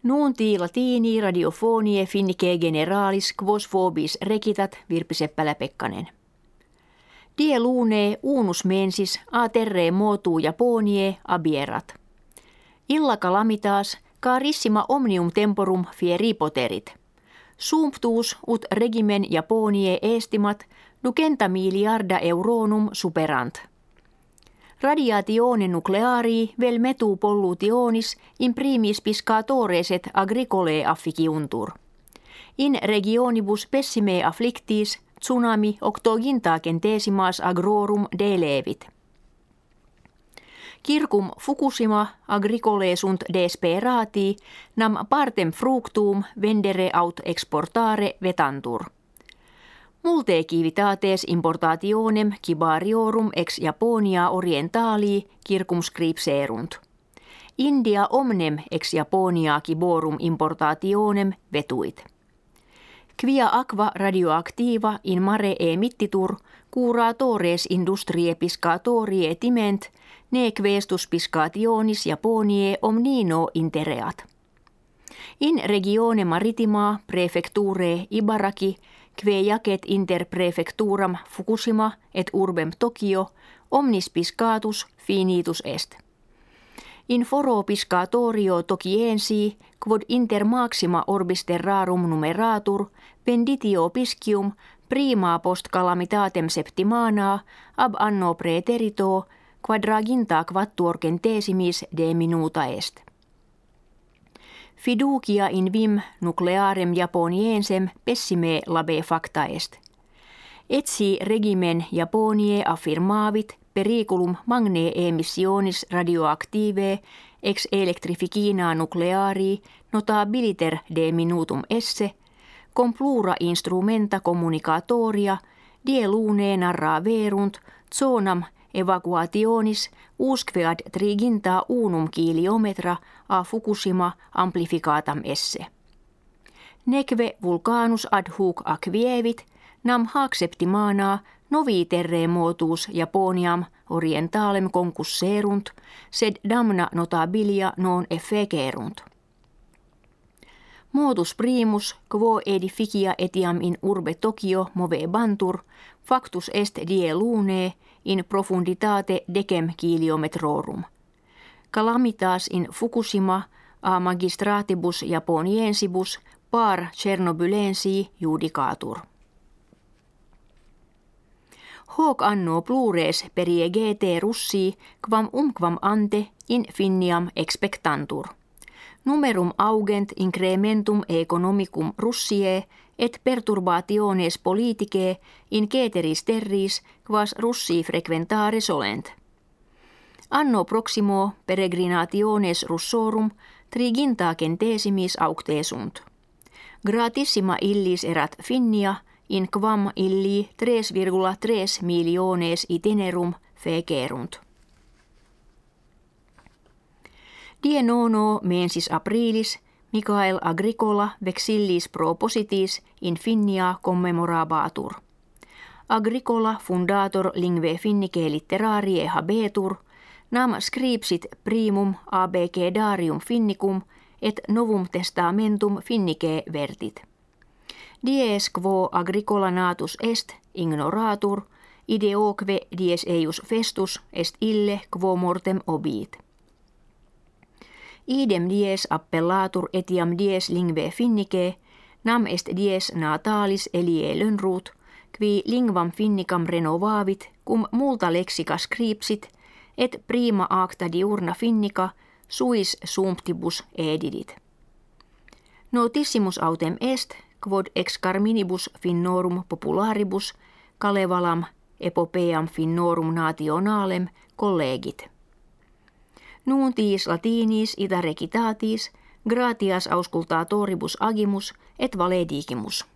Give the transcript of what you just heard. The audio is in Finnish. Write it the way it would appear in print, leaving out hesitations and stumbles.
Nuunti latini radiofonie finnike generalis quos vobis recitat Virpi Seppälä-Pekkanen. Die lune unus mensis a terre motu Japonie abierat. Illa calamitas carissima omnium temporum fieri poterit. Sumptuus ut regimen Japonie estimat ducenta miliarda euronum superant. Radiatione nucleari vel metu pollutionis in primis piscatores et agricolae afficiuntur. In regionibus pessime afflictis tsunami octoginta centesimas agrorum delevit. Circum Fukushima agricolae sunt desperati nam partem fructum vendere aut exportare vetantur. Multe civitates importationem kibariorum ex Japonia orientali circumscripserunt. India omnem ex Japonia kiborum importationem vetuit. Quia aqua radioactiva in mare emittitur curatores industrie piscatorie timent ne questus piscationis Japonie omnino intereat. In regione maritima prefecture Ibaraki kve jacet inter prefecturam Fukushima et urbem Tokio omnis piscatus finitus est. In foro piscatorio Tokiensi quod inter maxima orbis terrarum numeratur penditio piscium prima post calamitatem septimana ab anno praeterito quadraginta quattuor centesimis de minuta est. Fiducia in vim nuclearem Japoniensem pessime labe facta est. Etsi regimen Japonie affirmavit periculum magne emissionis radioactive ex electrificina nucleari notabiliter de minutum esse, com plura instrumenta communicatoria die lune narra verunt zonam evacuationis usquead triginta unum kilometra a Fukushima amplificatam esse. Neque vulcanus ad hoc acquievit nam hac septimana novi terremotus Japoniam orientalem concusserunt, sed damna notabilia non effecerunt. Motus primus quo edificia etiam in urbe Tokio movebantur, factus est die lune in profunditate decem kilometrorum. Calamitas in Fukushima a magistratibus Japoniensibus par Chernobylensi judicatur. Hoc anno plures periegete Russi quam umquam ante in Finniam expectantur. Numerum augent incrementum economicum Russie et perturbationes politicae in ceteris terris quas Russi frequentare solent. Anno proximo peregrinationes Russorum triginta centesimis aucte sunt. Gratissima illis erat Finnia in quam illi 3,3 miliones itinerum fecerunt. Die nono mensis aprilis Michael Agricola vexillis propositis in Finnia commemorabatur. Agricola fundator lingve finnike litterarie habetur, nam scripsit primum abecedarium finnicum et novum testamentum finnike vertit. Dies quo Agricola natus est ignoratur, ideoque dies eius festus est ille quo mortem obit. Idem dies appellatur etiam dies lingve finnike, nam est dies natalis elie lönrut, qui lingvam finnicam renovavit, cum multa lexica scripsit, et prima acta diurna finnica suis sumptibus edidit. Notissimus autem est, quod ex carminibus finnorum popularibus Kalevalam epopeam finnorum nationalem collegit. Nuuntiis latinis ita recitatis gratias auscultatoribus agimus et valedigimus.